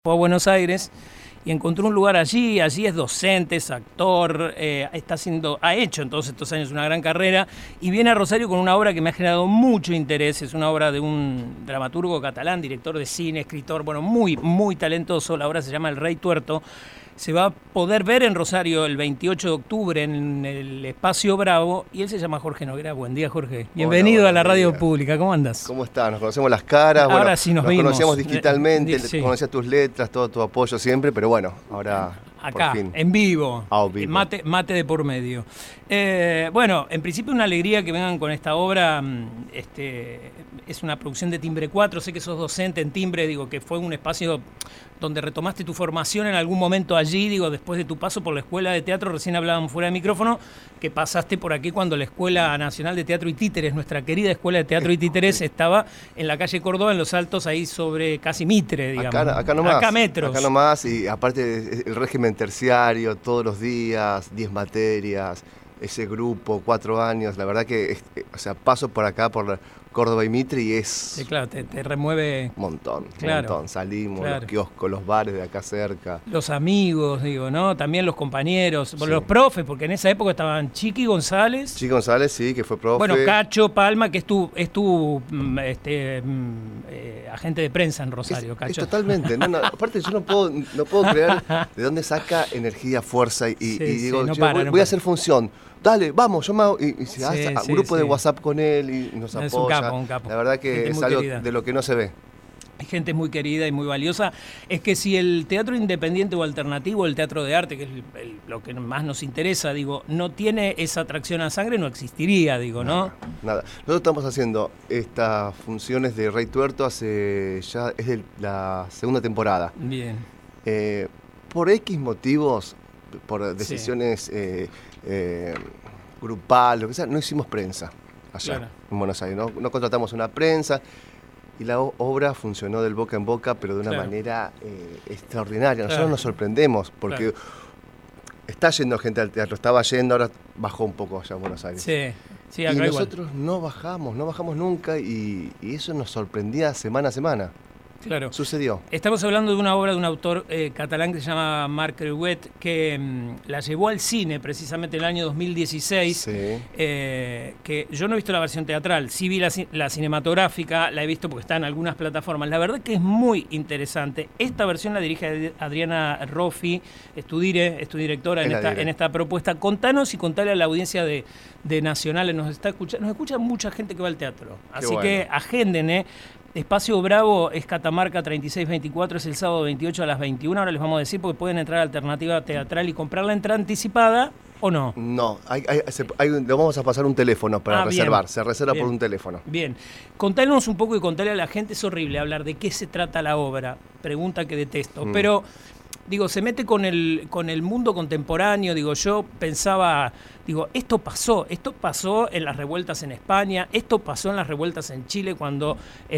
Fue a Buenos Aires y encontró un lugar allí es docente, es actor, ha hecho en todos estos años una gran carrera y viene a Rosario con una obra que me ha generado mucho interés. Es una obra de un dramaturgo catalán, director de cine, escritor, bueno, muy talentoso. La obra se llama El Rey Tuerto. Se va a poder ver en Rosario el 28 de octubre en el Espacio Bravo y él se llama Jorge Noguera. Buen día, Jorge. Bienvenido a la radio pública. ¿Cómo andas? ¿Cómo estás? Nos conocemos las caras. Ahora bueno, sí nos vimos. Conocíamos digitalmente, Sí. conocía tus letras, todo tu apoyo siempre, pero bueno, ahora acá, por fin. en vivo. Vivo. Mate de por medio. Bueno, en principio una alegría que vengan con esta obra. Es una producción de Timbre 4. Sé que sos docente en Timbre, digo que fue un espacio donde retomaste tu formación en algún momento allí, digo, después de tu paso por la Escuela de Teatro. Recién hablábamos fuera de micrófono que pasaste por aquí cuando la Escuela Nacional de Teatro y Títeres, nuestra querida Escuela de Teatro y Títeres, estaba en la calle Córdoba, en Los Altos, ahí sobre casi Mitre, digamos. Acá nomás. Acá metros. Acá nomás, y aparte el régimen terciario, todos los días, 10 materias, ese grupo, 4 años, la verdad que, paso por acá, por Córdoba y Mitre y es... Sí, claro, te remueve... Un montón. Salimos, claro. Los kioscos, los bares de acá cerca. Los amigos, digo, ¿no? También los compañeros, bueno, los profes, porque en esa época estaban Chiqui González. Chiqui González, sí, que fue profe. Bueno, Cacho Palma, que es tu agente de prensa en Rosario, Cacho. Totalmente. Aparte yo no puedo creer de dónde saca energía, fuerza y digo, voy a hacer función. Dale, vamos, yo me hago, y se hace un grupo de WhatsApp con él y nos apoya. Un capo. La verdad que es algo de lo que no se ve. Hay gente muy querida y muy valiosa. Es que si el teatro independiente o alternativo, el teatro de arte, que es lo que más nos interesa, digo, no tiene esa atracción a sangre, no existiría, digo, ¿no? Nada. Nosotros estamos haciendo estas funciones de Rey Tuerto es la segunda temporada. Bien. Por X motivos, por decisiones grupal, lo que sea, no hicimos prensa allá en Buenos Aires. No contratamos una prensa. Y la obra funcionó del boca en boca, pero de una manera extraordinaria. Nosotros nos sorprendemos, porque está yendo gente al teatro, estaba yendo, ahora bajó un poco allá en Buenos Aires. Sí, acá y nosotros no bajamos nunca, y eso nos sorprendía semana a semana. Claro. Sucedió. Estamos hablando de una obra de un autor catalán que se llama Marc Crehuet, que la llevó al cine precisamente en el año 2016, que yo no he visto la versión teatral, sí vi la cinematográfica, la he visto porque está en algunas plataformas. La verdad que es muy interesante. Esta versión la dirige Adriana Roffi, es tu directora en esta propuesta. Contanos y contale a la audiencia de Nacional, nos escucha mucha gente que va al teatro. Así que agenden, Espacio Bravo es Catamarca 3624, es el sábado 28 a las 21. Ahora les vamos a decir porque pueden entrar a Alternativa Teatral y comprar la entrada anticipada o no. No, le vamos a pasar un teléfono para reservar. Se reserva por un teléfono. Bien. Contanos un poco y contale a la gente. Es horrible hablar de qué se trata la obra. Pregunta que detesto. Pero, digo, se mete con el mundo contemporáneo. Digo, yo pensaba... esto pasó en las revueltas en España, esto pasó en las revueltas en Chile cuando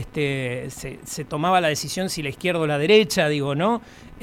se tomaba la decisión si la izquierda o la derecha, ¿no?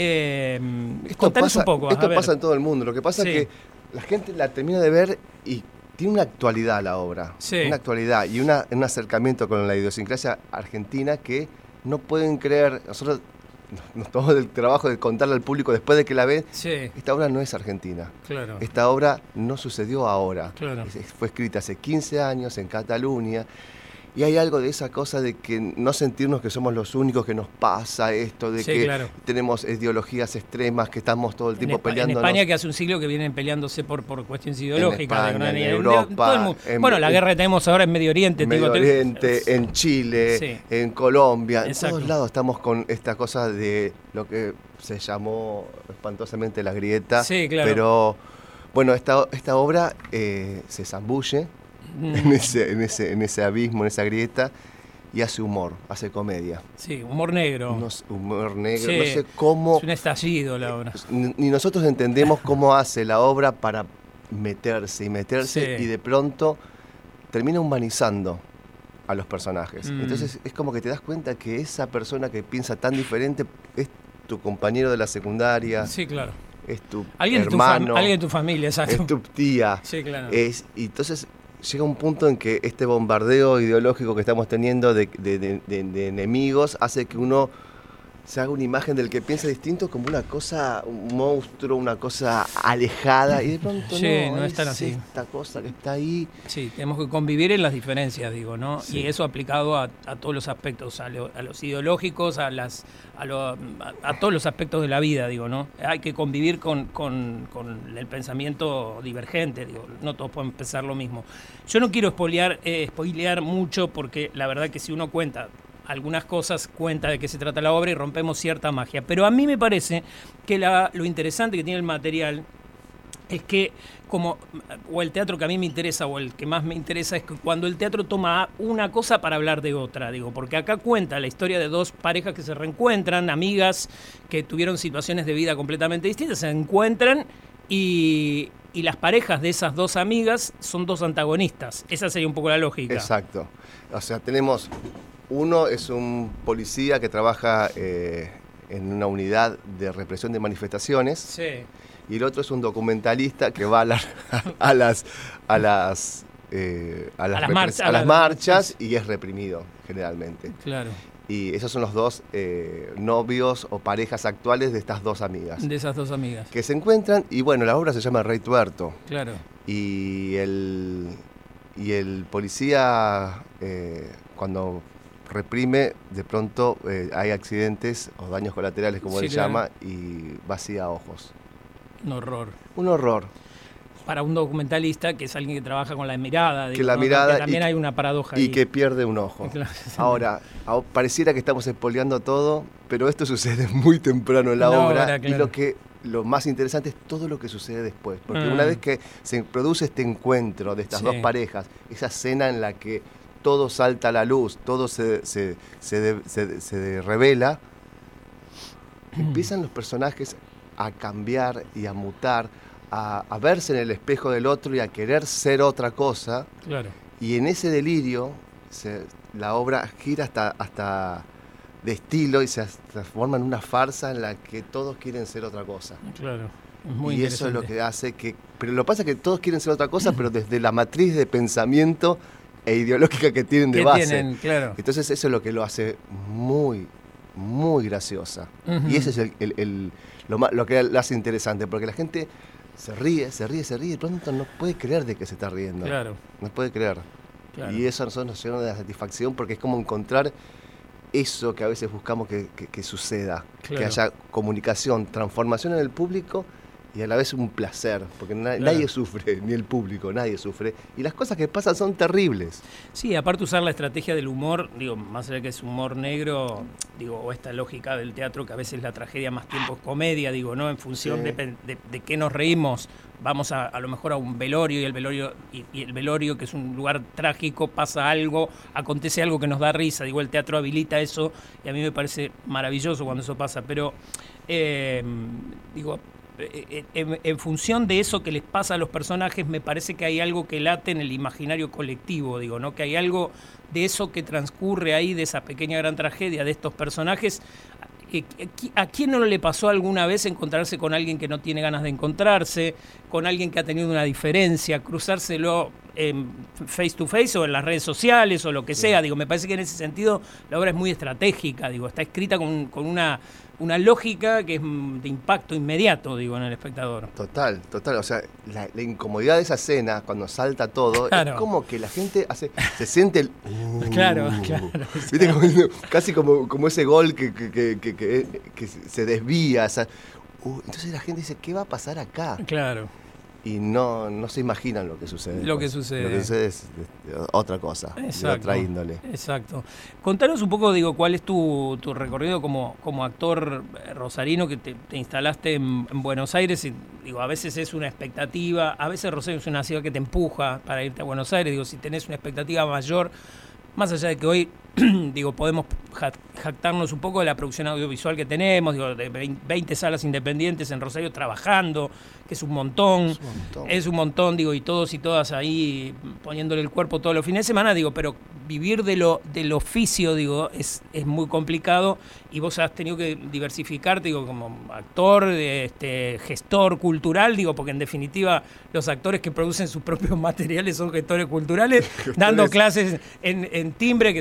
Contanos un poco. Esto pasa en todo el mundo, lo que pasa es que la gente la termina de ver y tiene una actualidad la obra, una actualidad y un acercamiento con la idiosincrasia argentina que no pueden creer. Nosotros nos tomamos el trabajo de contarle al público después de que la ve. Esta obra no es argentina. Claro. Esta obra no sucedió ahora. Claro. Fue escrita hace 15 años en Cataluña. Y hay algo de esa cosa de que no sentirnos que somos los únicos que nos pasa esto, de que tenemos ideologías extremas, que estamos todo el tiempo peleándonos. En España, que hace un siglo que vienen peleándose por cuestiones ideológicas. En Europa. La guerra que tenemos ahora en Medio Oriente. En Chile, en Colombia. En todos lados estamos con esta cosa de lo que se llamó espantosamente la grieta. Pero, bueno, esta obra se zambulle en ese abismo, en esa grieta, y hace humor, hace comedia. Sí, humor negro. Humor negro, no sé cómo... Es un estallido la obra. Ni nosotros entendemos cómo hace la obra para meterse, y de pronto termina humanizando a los personajes. Entonces es como que te das cuenta que esa persona que piensa tan diferente es tu compañero de la secundaria. Sí, claro. Es tu hermano. Alguien de tu familia, exacto. Es tu tía. Sí, claro. Y entonces llega un punto en que este bombardeo ideológico que estamos teniendo de enemigos hace que uno se haga una imagen del que piensa distinto como una cosa, un monstruo, una cosa alejada, y de pronto no es tan así. Esta cosa que está ahí. Sí, tenemos que convivir en las diferencias, digo, ¿no? Sí. Y eso aplicado a todos los aspectos, a los ideológicos, a todos los aspectos de la vida, digo, ¿no? Hay que convivir con el pensamiento divergente, digo, no todos pueden pensar lo mismo. Yo no quiero spoilear mucho, porque la verdad que si uno cuenta algunas cosas, cuenta de qué se trata la obra y rompemos cierta magia. Pero a mí me parece que lo interesante que tiene el material es que, o el teatro que a mí me interesa, o el que más me interesa, es que cuando el teatro toma una cosa para hablar de otra, digo, porque acá cuenta la historia de dos parejas que se reencuentran, amigas que tuvieron situaciones de vida completamente distintas, se encuentran y las parejas de esas dos amigas son dos antagonistas. Esa sería un poco la lógica. Exacto. O sea, tenemos... Uno es un policía que trabaja en una unidad de represión de manifestaciones. Sí. Y el otro es un documentalista que va a las marchas y es reprimido generalmente. Claro. Y esos son los dos novios o parejas actuales de estas dos amigas. De esas dos amigas. Que se encuentran y bueno, la obra se llama Rey Tuerto. Claro. Y el policía cuando reprime, de pronto hay accidentes o daños colaterales, como él llama, y vacía ojos. Un horror. Un horror. Para un documentalista, que es alguien que trabaja con la mirada. Que la mirada... También hay una paradoja ahí. Y que pierde un ojo. Claro. Ahora, pareciera que estamos spoileando todo, pero esto sucede muy temprano en la obra. Claro. Y lo más interesante es todo lo que sucede después. Porque una vez que se produce este encuentro de estas dos parejas, esa escena en la que todo salta a la luz, todo se revela, empiezan los personajes a cambiar y a mutar, a verse en el espejo del otro y a querer ser otra cosa. Claro. Y en ese delirio la obra gira hasta de estilo y se transforma en una farsa en la que todos quieren ser otra cosa. Claro. Es muy y eso es lo que hace que... Pero lo que pasa es que todos quieren ser otra cosa, pero desde la matriz de pensamiento e ideológica que tienen de base. Claro. Entonces eso es lo que lo hace muy, muy graciosa. Uh-huh. Y ese es lo que la hace interesante, porque la gente se ríe, y de pronto no puede creer de que se está riendo. Claro. No puede creer. Claro. Y eso a nosotros nos llena de satisfacción, porque es como encontrar eso que a veces buscamos que suceda. Claro. Que haya comunicación, transformación en el público, y a la vez un placer, porque nadie sufre, ni el público, nadie sufre, y las cosas que pasan son terribles. Sí, aparte usar la estrategia del humor, digo, más allá de que es humor negro, digo, o esta lógica del teatro que a veces la tragedia más tiempo es comedia, digo, ¿no? En función de qué nos reímos, vamos a lo mejor a un velorio, y el velorio, que es un lugar trágico, pasa algo, acontece algo que nos da risa, digo, el teatro habilita eso, y a mí me parece maravilloso cuando eso pasa, pero, digo, en función de eso que les pasa a los personajes, me parece que hay algo que late en el imaginario colectivo, digo, ¿no? Que hay algo de eso que transcurre ahí, de esa pequeña gran tragedia de estos personajes. ¿A quién no le pasó alguna vez encontrarse con alguien que no tiene ganas de encontrarse, con alguien que ha tenido una diferencia, cruzárselo face to face o en las redes sociales o lo que sea? Digo, me parece que en ese sentido la obra es muy estratégica, digo, está escrita con una lógica que es de impacto inmediato, digo, en el espectador. Total, o sea, la incomodidad de esa escesa cuando salta todo, claro. Es como que la gente se siente el... Claro. ¿Viste? Casi como ese gol que se desvía. Entonces la gente dice, ¿qué va a pasar acá? Claro. Y no se imaginan lo que sucede. Lo que sucede es otra cosa, de otra índole. Exacto. Contanos un poco, digo, cuál es tu recorrido como actor rosarino, que te instalaste en Buenos Aires. Y, digo, a veces es una expectativa, a veces Rosario es una ciudad que te empuja para irte a Buenos Aires. Digo, si tenés una expectativa mayor, más allá de que hoy, digo, podemos jactarnos un poco de la producción audiovisual que tenemos, digo, de 20 salas independientes en Rosario trabajando, que es un montón. Es un montón, digo, y todos y todas ahí poniéndole el cuerpo todos los fines de semana, digo, pero vivir del oficio, digo, es muy complicado, y vos has tenido que diversificarte, digo, como actor, gestor cultural, digo, porque en definitiva los actores que producen sus propios materiales son gestores culturales, dando clases en Timbre, que es un lugar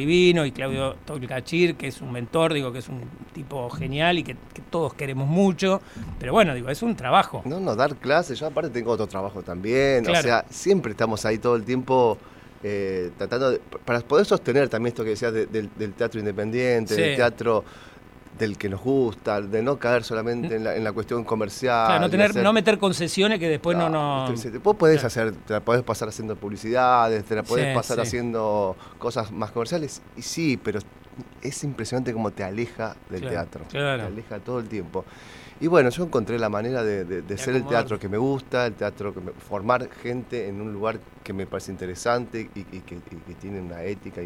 divino, y Claudio Tolcachir, que es un mentor, digo, que es un tipo genial y que todos queremos mucho, pero bueno, digo, es un trabajo. No, dar clases, yo aparte tengo otro trabajo también, claro. O sea, siempre estamos ahí todo el tiempo tratando para poder sostener también esto que decías del teatro independiente, sí. Del teatro del que nos gusta, de no caer solamente en la cuestión comercial. Claro, no meter concesiones que después no... Vos podés hacer, te la podés pasar haciendo publicidades, te la podés pasar haciendo cosas más comerciales, y sí, pero es impresionante cómo te aleja del teatro, te aleja todo el tiempo. Y bueno, yo encontré la manera de ser el teatro que me gusta, el teatro formar gente en un lugar que me parece interesante y que tiene una ética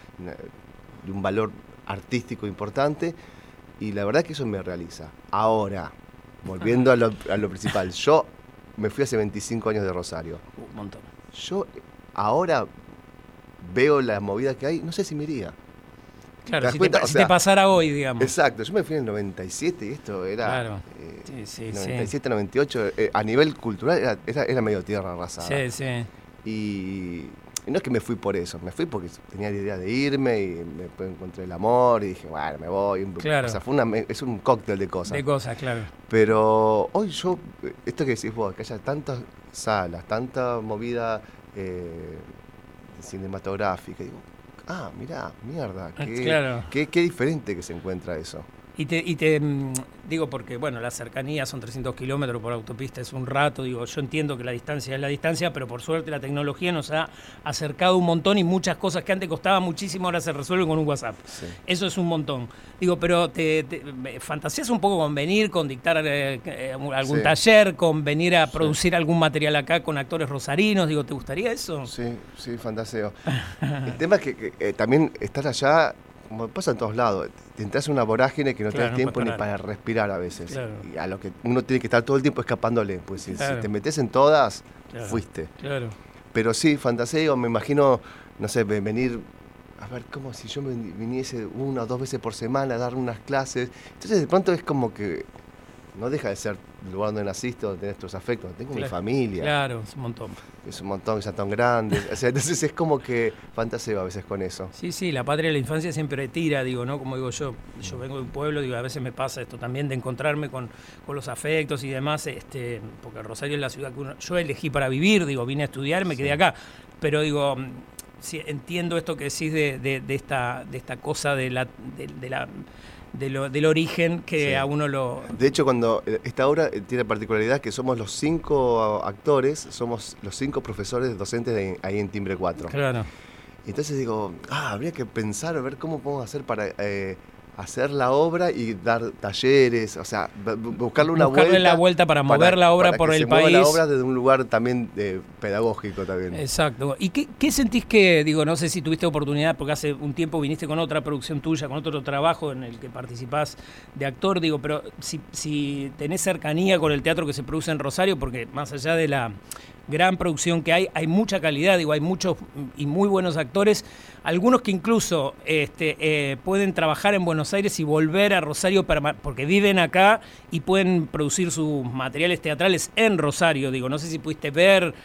y un valor artístico importante. Y la verdad que eso me realiza. Ahora, volviendo a lo principal, yo me fui hace 25 años de Rosario. Un montón. Yo ahora veo la movida que hay, no sé si me iría. Claro, si te pasara hoy, digamos. Exacto, yo me fui en el 97 y esto era... Claro. 97, 98, a nivel cultural era medio tierra arrasada. Sí, sí. Y no es que me fui por eso, me fui porque tenía la idea de irme y me encontré el amor y dije, bueno, me voy. Claro. O sea, es un cóctel de cosas. De cosas, claro. Pero hoy esto que decís vos, que haya tantas salas, tanta movida cinematográfica, digo, mirá, mierda, qué diferente que se encuentra eso. Y te digo, porque bueno, la cercanía son 300 kilómetros por autopista, es un rato, digo, yo entiendo que la distancia es la distancia, pero por suerte la tecnología nos ha acercado un montón y muchas cosas que antes costaban muchísimo ahora se resuelven con un WhatsApp. Sí. Eso es un montón. Digo, pero fantasías un poco con venir, con dictar algún taller, con venir a producir algún material acá con actores rosarinos, digo, ¿te gustaría eso? Sí, fantaseo. El tema es que también estar allá, como pasa en todos lados, te entras en una vorágine que no tenés tiempo ni para respirar a veces. Claro. Y a lo que uno tiene que estar todo el tiempo escapándole. Pues si te metes en todas, fuiste. Claro. Pero sí, fantaseo, me imagino, no sé, venir, a ver, como si yo me viniese 1 o 2 veces por semana a dar unas clases. Entonces de pronto es como que no deja de ser el lugar donde naciste, donde tenés tus afectos. Tengo mi familia. Claro, es un montón. Es un montón, ya tan grande. O sea, entonces es como que fantaseo a veces con eso. Sí, la patria de la infancia siempre tira, digo, ¿no? Como digo yo vengo de un pueblo, digo, a veces me pasa esto también de encontrarme con los afectos y demás, porque Rosario es la ciudad que yo elegí para vivir, digo, vine a estudiar, me quedé acá. Pero digo, sí, entiendo esto que decís de esta cosa del origen que a uno lo... De hecho, cuando esta obra tiene particularidad que somos los 5 actores, somos los 5 profesores docentes ahí en Timbre 4. Claro. Entonces digo, habría que pensar, a ver cómo podemos hacer para hacer la obra y dar talleres, o sea, buscarle la vuelta para mover la obra por el país. La obra desde un lugar también pedagógico también. Exacto. ¿Y qué sentís que, digo, no sé si tuviste oportunidad, porque hace un tiempo viniste con otra producción tuya, con otro trabajo en el que participás de actor, digo, pero si tenés cercanía con el teatro que se produce en Rosario, porque más allá de la gran producción que hay mucha calidad, digo, hay muchos y muy buenos actores, algunos que incluso pueden trabajar en Buenos Aires y volver a Rosario porque viven acá y pueden producir sus materiales teatrales en Rosario, digo, no sé si pudiste ver,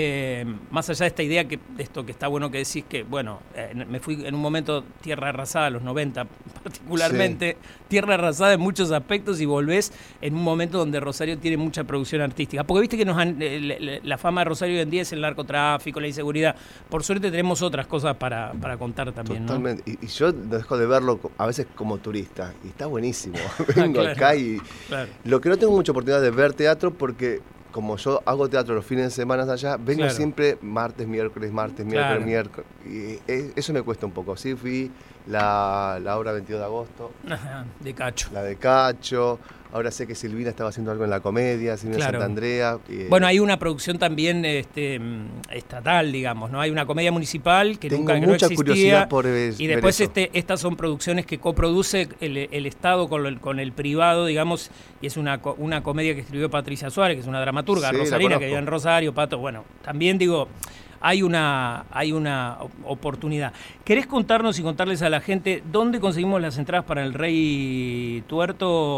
más allá de esta idea de esto que está bueno que decís que, bueno, me fui en un momento tierra arrasada, los 90 particularmente, tierra arrasada en muchos aspectos y volvés en un momento donde Rosario tiene mucha producción artística, porque viste que la fama de Rosario hoy en día es el narcotráfico, la inseguridad, por suerte tenemos otras cosas para contar también. Totalmente, ¿no? Y yo no dejo de verlo a veces como turista, y está buenísimo, vengo acá y lo que no tengo mucha oportunidad de ver teatro porque como yo hago teatro los fines de semana allá, vengo siempre martes, miércoles, miércoles. Y eso me cuesta un poco. Sí, fui la obra 22 de agosto. Ajá, de Cacho. La de Cacho. Ahora sé que Silvina estaba haciendo algo en la comedia, Silvina Santa Andrea. Bueno, hay una producción también estatal, digamos, ¿no? Hay una comedia municipal que nunca no existía. Curiosidad por y después estas son producciones que coproduce el Estado con el privado, digamos, y es una comedia que escribió Patricia Suárez, que es una dramaturga rosarina que vive en Rosario, Pato. Bueno, también digo, hay una oportunidad. ¿Querés contarnos y contarles a la gente dónde conseguimos las entradas para el Rey Tuerto,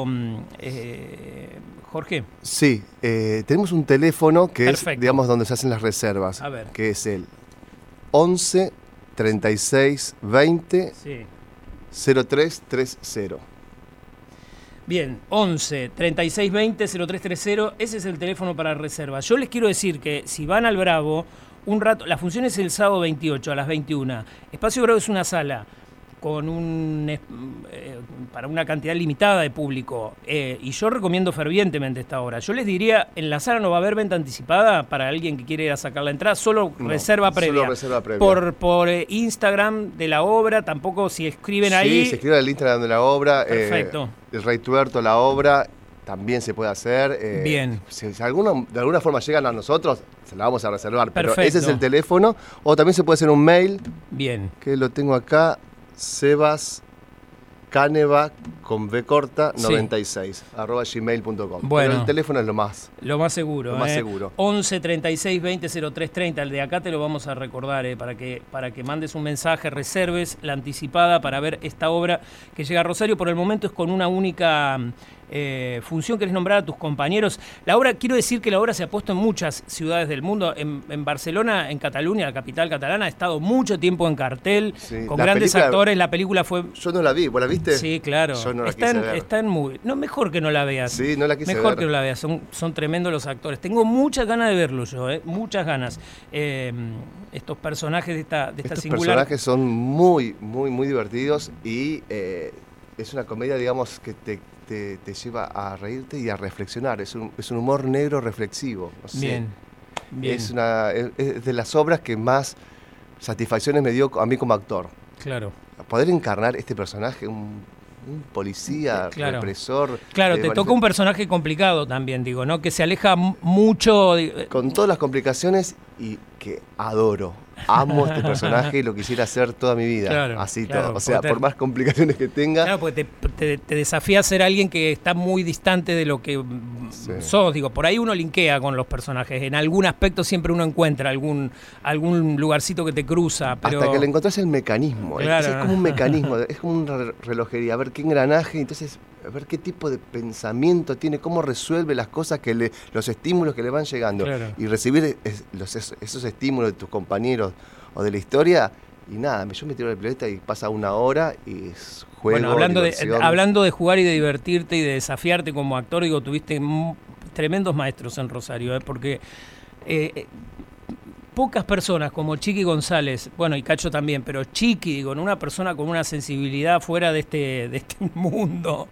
Jorge? Sí, tenemos un teléfono que es, digamos, donde se hacen las reservas, a ver. que es el 11 3620 0330. Bien, 11 3620 0330, ese es el teléfono para reserva. Yo les quiero decir que si van al Bravo, un rato, la función es el sábado 28 a las 21. Espacio Bravo es una sala con para una cantidad limitada de público, y yo recomiendo fervientemente esta obra. Yo les diría, en la sala no va a haber venta anticipada para alguien que quiere ir a sacar la entrada, solo reserva previa. Solo reserva previa. Por Instagram de la obra, tampoco si escriben ahí. Sí, se escribe el Instagram de la obra. Perfecto. El Rey Tuerto, la obra, también se puede hacer. Bien. Si de alguna forma llegan a nosotros, se la vamos a reservar. Perfecto. Pero ese es el teléfono. O también se puede hacer un mail. Bien. Que lo tengo acá. Sebas Caneva con B corta 96 @gmail.com. Bueno, pero el teléfono es lo más seguro. 11 36 20 03 30. El de acá te lo vamos a recordar, para que mandes un mensaje, reserves la anticipada para ver esta obra que llega a Rosario. Por el momento es con una única función. ¿Querés nombrar a tus compañeros? La obra, quiero decir que la obra se ha puesto en muchas ciudades del mundo. En Barcelona, en Cataluña, la capital catalana, ha estado mucho tiempo en cartel, con grandes actores. La película fue... Yo no la vi, ¿vos la viste? Sí, claro. Yo no la quise ver. Está en muy... No, mejor que no la veas. Sí, no la quise ver. Mejor que no la veas. Son tremendos los actores. Tengo muchas ganas de verlo yo, muchas ganas. Estos personajes de esta Estos singular... personajes son muy, muy, muy divertidos y es una comedia, digamos, que te lleva a reírte y a reflexionar. Es un humor negro reflexivo. No sé. Bien. Es de las obras que más satisfacciones me dio a mí como actor. Claro. Poder encarnar este personaje, un policía, represor. Claro, te toca un personaje complicado también, digo, ¿no? Que se aleja mucho... Con todas las complicaciones y que adoro. Amo este personaje y lo quisiera hacer toda mi vida. Claro, así todo. O sea, por más complicaciones que tenga. Claro, porque te desafía a ser alguien que está muy distante de lo que sos. Digo, por ahí uno linkea con los personajes. En algún aspecto siempre uno encuentra algún lugarcito que te cruza. Pero... Hasta que le encontrás el mecanismo. Claro. Es como un mecanismo, es como una relojería. A ver qué engranaje, entonces, a ver qué tipo de pensamiento tiene, cómo resuelve las cosas, los estímulos que le van llegando. Claro. Y recibir esos estímulos de tus compañeros o de la historia, y nada, yo me tiro de la pileta y pasa una hora y es juego. Bueno, hablando de jugar y de divertirte y de desafiarte como actor, digo, tuviste tremendos maestros en Rosario, porque pocas personas como Chiqui González, bueno, y Cacho también, pero Chiqui, digo, una persona con una sensibilidad fuera de este mundo,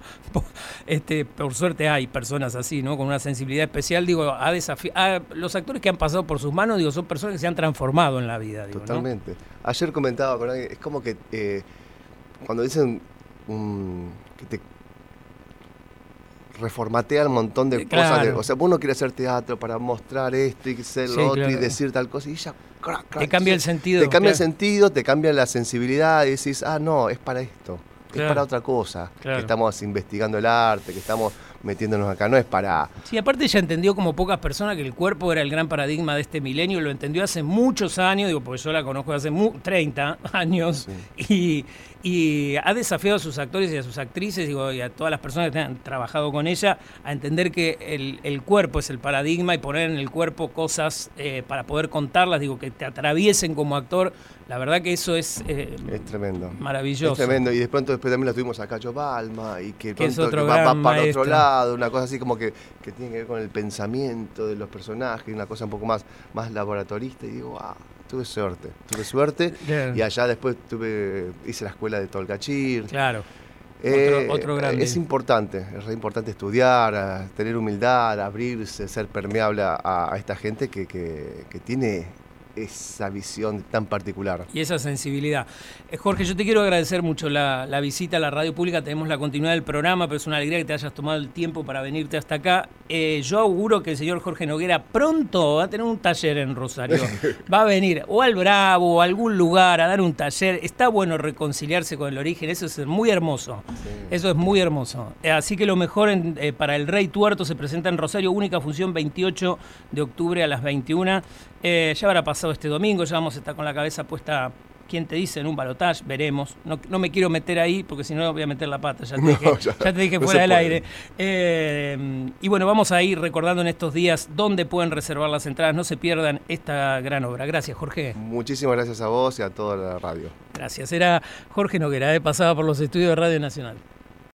por suerte hay personas así, ¿no? Con una sensibilidad especial, digo, los actores que han pasado por sus manos, digo, son personas que se han transformado en la vida, digo, totalmente. ¿No? Ayer comentaba con alguien, es como que cuando dicen que te reformatea un montón de cosas. O sea, uno quiere hacer teatro para mostrar esto y ser lo otro y decir tal cosa, y ya te cambia el sentido. Te cambia el sentido, te cambia la sensibilidad y decís, no, es para esto, es para otra cosa. Que estamos investigando el arte, que estamos metiéndonos acá, no es para... Sí, aparte ya entendió como pocas personas que el cuerpo era el gran paradigma de este milenio, lo entendió hace muchos años, digo, porque yo la conozco hace 30 años, y ha desafiado a sus actores y a sus actrices, digo, y a todas las personas que han trabajado con ella, a entender que el cuerpo es el paradigma y poner en el cuerpo cosas para poder contarlas, digo, que te atraviesen como actor. La verdad que eso es tremendo. Maravilloso. Es tremendo. Y después también la tuvimos a Cacho Balma, y que es otro va para maestro. otro lado, una cosa así como que tiene que ver con el pensamiento de los personajes, una cosa un poco más laboratorista, y digo, tuve suerte. Claro. Y allá después hice la escuela de Tolcachir. Claro. Otro grande. Es importante, es re importante estudiar, tener humildad, abrirse, ser permeable a esta gente que tiene esa visión tan particular. Y esa sensibilidad. Jorge, yo te quiero agradecer mucho la visita a la radio pública. Tenemos la continuidad del programa, pero es una alegría que te hayas tomado el tiempo para venirte hasta acá. Yo auguro que el señor Jorge Noguera pronto va a tener un taller en Rosario. Va a venir o al Bravo o a algún lugar a dar un taller. Está bueno reconciliarse con el origen, eso es muy hermoso. Sí. Eso es muy hermoso. Así que lo mejor para el Rey Tuerto se presenta en Rosario, única función 28 de octubre a las 21. Ya habrá pasado este domingo, ya vamos a estar con la cabeza puesta quién te dice en un balotaje, veremos. No me quiero meter ahí porque si no voy a meter la pata, ya te dije fuera del aire. Y bueno, vamos a ir recordando en estos días dónde pueden reservar las entradas. No se pierdan esta gran obra. Gracias, Jorge. Muchísimas gracias a vos y a toda la radio. Gracias. Era Jorge Noguera, pasaba por los estudios de Radio Nacional.